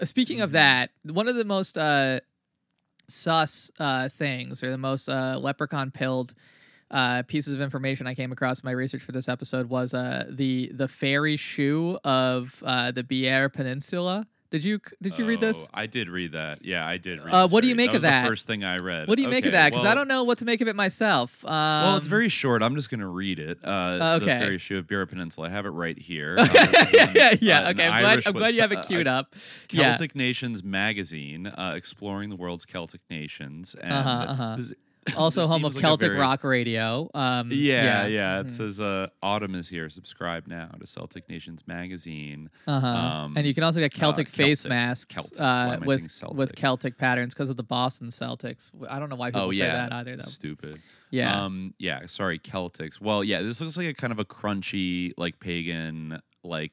speaking of that, one of the most sus things, or the most leprechaun-pilled pieces of information I came across in my research for this episode was the fairy shoe of the Bière Peninsula. Did you read this? I did read that. Yeah, I did read what do you make of that? The first thing I read. What do you make of that? Because I don't know what to make of it myself. Well, it's very short. I'm just going to read it. Okay. The fairy shoe of Bière Peninsula. I have it right here. Yeah. Okay. I'm glad you have it queued up. Celtic Nations magazine, exploring the world's Celtic nations. And also home of Celtic Rock Radio. It says autumn is here. Subscribe now to Celtic Nations magazine. And you can also get Celtic face masks with Celtic patterns because of the Boston Celtics. I don't know why people say that either, though. Stupid. Yeah. Sorry, Celtics. Well, yeah, this looks like a kind of a crunchy, like pagan,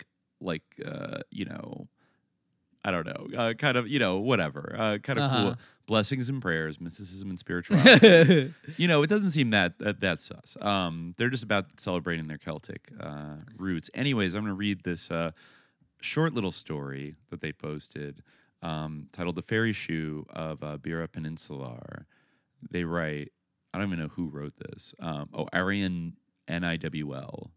I don't know, kind of, whatever, kind of cool. Blessings and prayers, mysticism and spirituality. It doesn't seem that sus. They're just about celebrating their Celtic roots. Anyways, I'm going to read this short little story that they posted titled The Fairy Shoe of Bière Peninsula. They write, I don't even know who wrote this. Arian Niwl.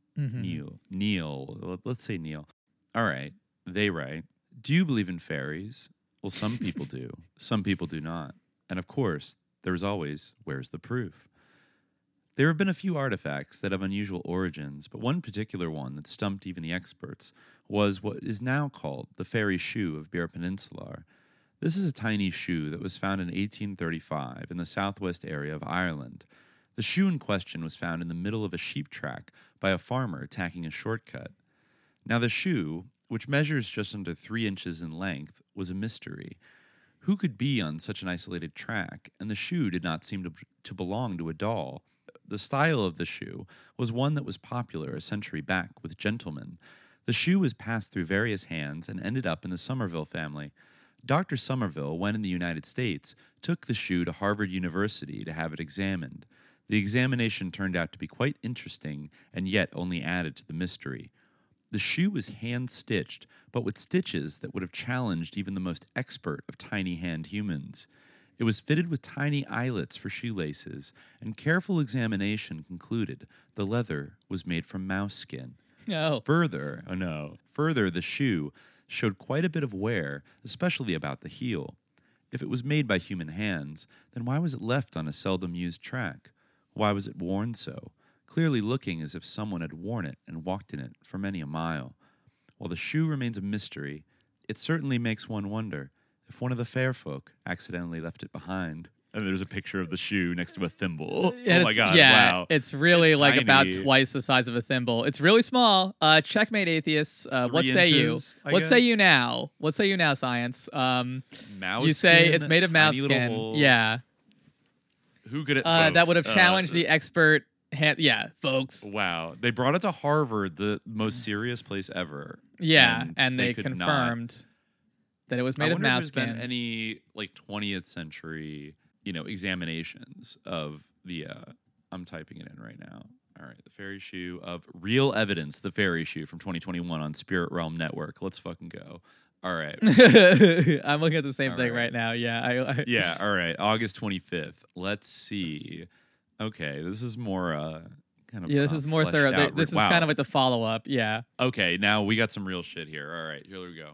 Neil. Let's say Neil. All right. They write, do you believe in fairies? Well, some people do. Some people do not. And of course, there's always, where's the proof? There have been a few artifacts that have unusual origins, but one particular one that stumped even the experts was what is now called the fairy shoe of Bière Peninsula. This is a tiny shoe that was found in 1835 in the southwest area of Ireland. The shoe in question was found in the middle of a sheep track by a farmer tacking a shortcut. Now the shoe, which measures just under 3 inches in length, was a mystery. Who could be on such an isolated track? And the shoe did not seem to belong to a doll. The style of the shoe was one that was popular a century back with gentlemen. The shoe was passed through various hands and ended up in the Somerville family. Dr. Somerville, when in the United States, took the shoe to Harvard University to have it examined. The examination turned out to be quite interesting and yet only added to the mystery. The shoe was hand-stitched, but with stitches that would have challenged even the most expert of tiny-hand humans. It was fitted with tiny eyelets for shoelaces, and careful examination concluded the leather was made from mouse skin. Further, the shoe showed quite a bit of wear, especially about the heel. If it was made by human hands, then why was it left on a seldom-used track? Why was it worn so? Clearly looking as if someone had worn it and walked in it for many a mile. While the shoe remains a mystery, it certainly makes one wonder if one of the fair folk accidentally left it behind. And there's a picture of the shoe next to a thimble. Oh my God, wow. It's really about twice the size of a thimble. It's really small. Checkmate, atheists. What say you? What say you now? What say you now, science? Mouse you say skin, it's made of mouse skin. Holes. Yeah. Who could it that would have challenged the expert... folks. Wow. They brought it to Harvard, the most serious place ever. Yeah, and they confirmed that it was made of mouse skin. Been any 20th century, examinations of the I'm typing it in right now. All right, the fairy shoe of Real Evidence, the fairy shoe from 2021 on Spirit Realm Network. Let's fucking go. All right. I'm looking at the same thing right now. Yeah. Yeah, all right. August 25th. Let's see. Okay, this is more kind of this is more thorough. This is kind of like the follow-up. Yeah. Okay, now we got some real shit here. All right, here we go.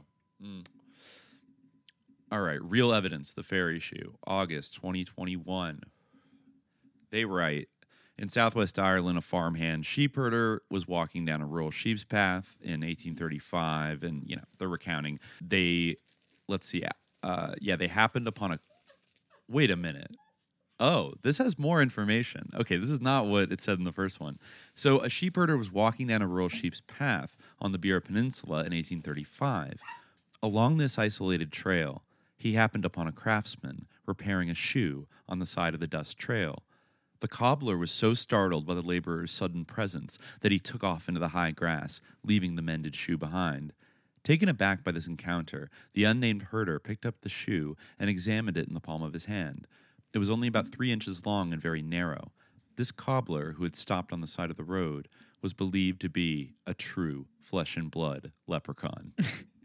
All right, Real Evidence, the fairy shoe, August 2021. They write, in southwest Ireland, a farmhand sheepherder was walking down a rural sheep's path in 1835, and, they're recounting. They happened upon a... Wait a minute. Oh, this has more information. Okay, this is not what it said in the first one. So a sheepherder was walking down a rural sheep's path on the Bière Peninsula in 1835. Along this isolated trail, he happened upon a craftsman repairing a shoe on the side of the dust trail. The cobbler was so startled by the laborer's sudden presence that he took off into the high grass, leaving the mended shoe behind. Taken aback by this encounter, the unnamed herder picked up the shoe and examined it in the palm of his hand. It was only about 3 inches long and very narrow. This cobbler, who had stopped on the side of the road, was believed to be a true flesh and blood leprechaun.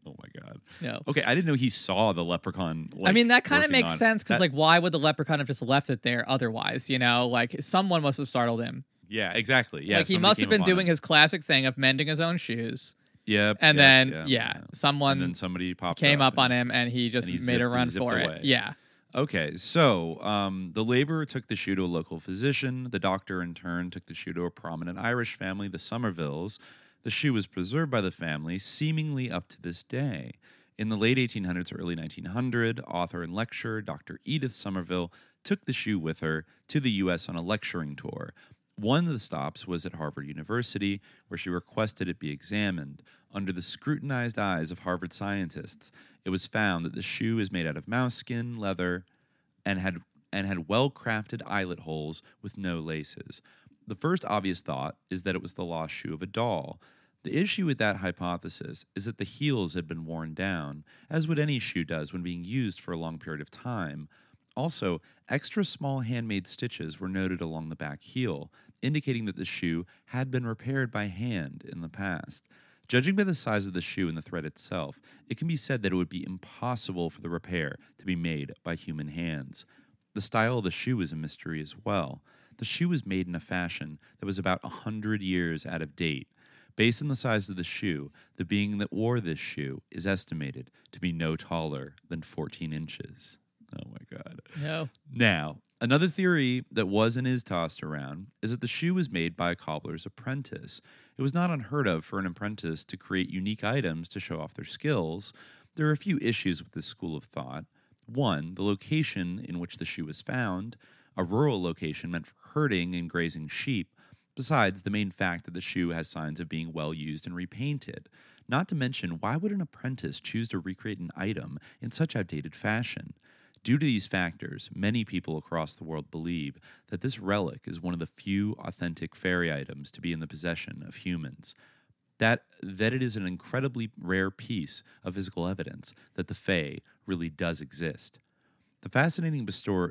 Oh my God. No. Okay, I didn't know he saw the leprechaun. I mean, that kind of makes on. sense because, like, why would the leprechaun have just left it there otherwise? You know, like someone must have startled him. Yeah, exactly. Yeah, like he must have been doing his classic thing of mending his own shoes. Yep. And then someone and then somebody came up on him and he just made a run for away. it. Yeah. Okay, so the laborer took the shoe to a local physician. The doctor, in turn, took the shoe to a prominent Irish family, the Somervilles. The shoe was preserved by the family, seemingly up to this day. In the late 1800s or early 1900, author and lecturer Dr. Edith Somerville took the shoe with her to the U.S. on a lecturing tour. One of the stops was at Harvard University, where she requested it be examined. Under the scrutinized eyes of Harvard scientists, it was found that the shoe is made out of mouse skin, leather, and had well-crafted eyelet holes with no laces. The first obvious thought is that it was the lost shoe of a doll. The issue with that hypothesis is that the heels had been worn down, as would any shoe does when being used for a long period of time. Also, extra small handmade stitches were noted along the back heel, indicating that the shoe had been repaired by hand in the past. Judging by the size of the shoe and the thread itself, it can be said that it would be impossible for the repair to be made by human hands. The style of the shoe is a mystery as well. The shoe was made in a fashion that was about 100 years out of date. Based on the size of the shoe, the being that wore this shoe is estimated to be no taller than 14 inches. Oh my God. No. Now, another theory that was and is tossed around is that the shoe was made by a cobbler's apprentice. It was not unheard of for an apprentice to create unique items to show off their skills. There are a few issues with this school of thought. One, the location in which the shoe was found, a rural location meant for herding and grazing sheep, besides the main fact that the shoe has signs of being well used and repainted. Not to mention, why would an apprentice choose to recreate an item in such outdated fashion? Due to these factors, many people across the world believe that this relic is one of the few authentic fairy items to be in the possession of humans. That it is an incredibly rare piece of physical evidence that the Fae really does exist. The fascinating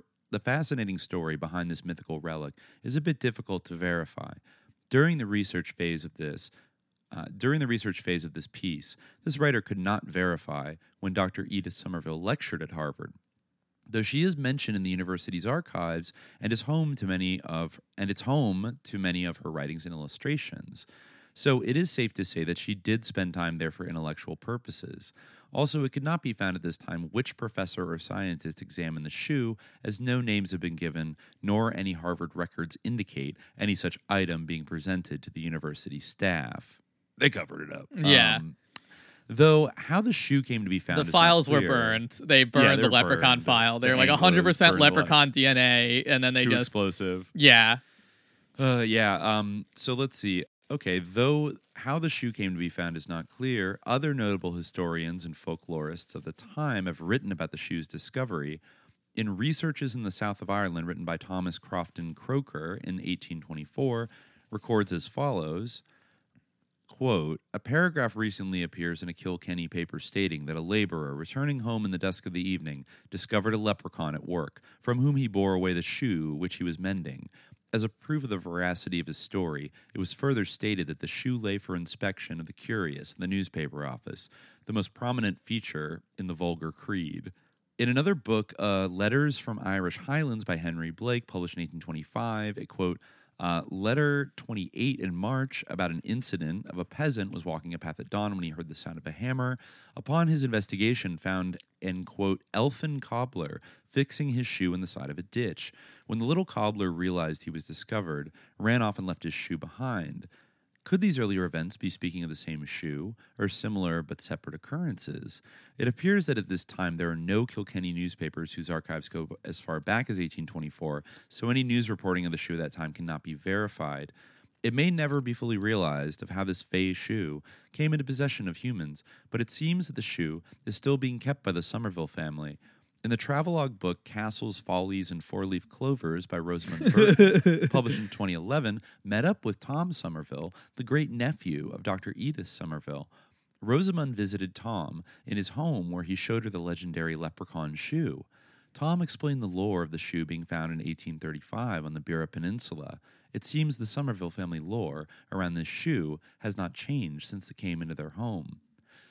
story behind this mythical relic is a bit difficult to verify. During the research phase of this piece, this writer could not verify when Dr. Edith Somerville lectured at Harvard. Though she is mentioned in the university's archives and is home to many of her writings and illustrations. So it is safe to say that she did spend time there for intellectual purposes. Also, it could not be found at this time which professor or scientist examined the shoe, as no names have been given, nor any Harvard records indicate any such item being presented to the university staff. They covered it up. Yeah. Though how the shoe came to be found, the files were burned. They burned the leprechaun file. They're like 100% leprechaun DNA, and then they too just explosive. Yeah. So let's see. Okay, though how the shoe came to be found is not clear, other notable historians and folklorists of the time have written about the shoe's discovery. In Researches in the South of Ireland, written by Thomas Crofton Croker in 1824, records as follows, quote, "A paragraph recently appears in a Kilkenny paper stating that a laborer, returning home in the dusk of the evening, discovered a leprechaun at work, from whom he bore away the shoe which he was mending. As a proof of the veracity of his story, it was further stated that the shoe lay for inspection of the curious in the newspaper office, the most prominent feature in the vulgar creed." In another book, Letters from Irish Highlands by Henry Blake, published in 1825, it quote, letter 28 in March about an incident of a peasant was walking a path at dawn when he heard the sound of a hammer. Upon his investigation, found an, quote, elfin cobbler fixing his shoe in the side of a ditch. When the little cobbler realized he was discovered, ran off and left his shoe behind. Could these earlier events be speaking of the same shoe, or similar but separate occurrences? It appears that at this time there are no Kilkenny newspapers whose archives go as far back as 1824, so any news reporting of the shoe at that time cannot be verified. It may never be fully realized of how this fey shoe came into possession of humans, but it seems that the shoe is still being kept by the Somerville family. In the travelogue book Castles, Follies, and Four-Leaf Clovers by Rosamund Burke, published in 2011, met up with Tom Somerville, the great-nephew of Dr. Edith Somerville. Rosamund visited Tom in his home where he showed her the legendary leprechaun shoe. Tom explained the lore of the shoe being found in 1835 on the Beara Peninsula. It seems the Somerville family lore around this shoe has not changed since it came into their home.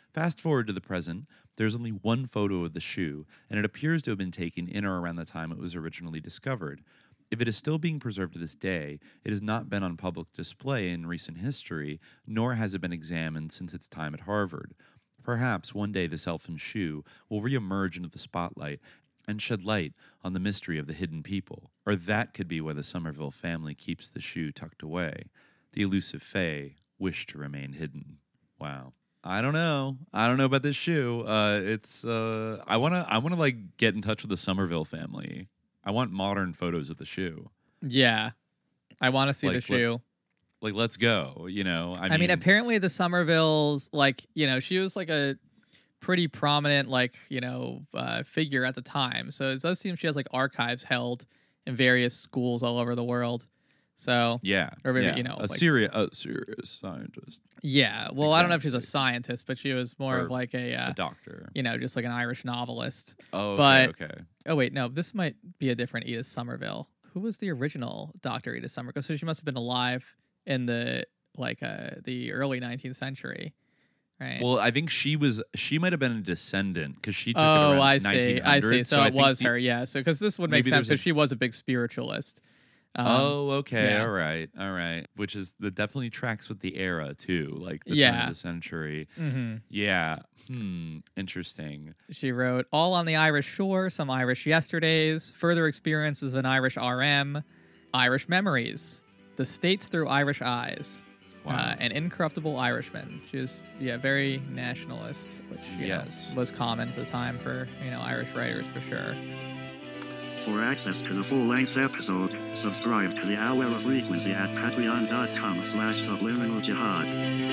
Fast forward to the present, there's only one photo of the shoe, and it appears to have been taken in or around the time it was originally discovered. If it is still being preserved to this day, it has not been on public display in recent history, nor has it been examined since its time at Harvard. Perhaps one day this elfin shoe will reemerge into the spotlight and shed light on the mystery of the hidden people. Or that could be why the Somerville family keeps the shoe tucked away. The elusive fae wish to remain hidden. Wow. I don't know about this shoe. I wanna like get in touch with the Somerville family. I want modern photos of the shoe. Yeah. I want to see the shoe. Let's go, you know. I mean, apparently the Somervilles, like, you know, she was like a pretty prominent, like, you know, figure at the time. So it does seem she has like archives held in various schools all over the world. So yeah, or maybe, yeah. you know, a serious scientist. Yeah, well, exactly. I don't know if she's a scientist, but she was more of like a doctor. You know, just like an Irish novelist. Oh, okay. Oh wait, no, this might be a different Edith Somerville. Who was the original Dr. Edith Somerville? So she must have been alive in the the early 19th century, right? Well, I think she might have been a descendant because she took it around 1900. I see. So it was her, yeah. So because this would make sense because she was a big spiritualist. Okay, yeah. all right. Which is that definitely tracks with the era too, like the turn of the century. Mm-hmm. Yeah. Interesting. She wrote All on the Irish Shore, Some Irish Yesterdays, Further Experiences of an Irish RM, Irish Memories, The States Through Irish Eyes, An Incorruptible Irishman. She was very nationalist, which was common at the time for Irish writers for sure. For access to the full-length episode, subscribe to the Hour of Frequency at patreon.com/subliminaljihad.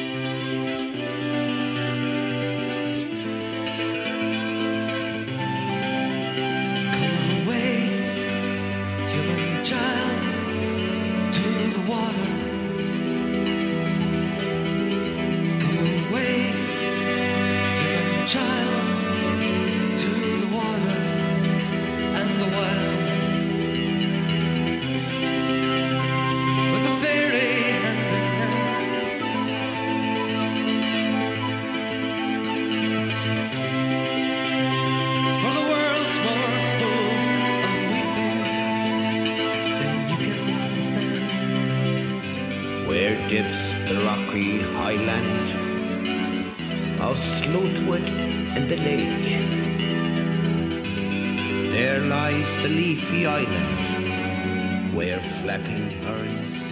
Come away, human child, to the water. Come away, human child, to the water and the wild. With a fairy hand in hand. For the world's more full of weeping than you can understand. Where dips the rocky highland of Sleuthwood and the lake, there lies the leafy island where flapping herons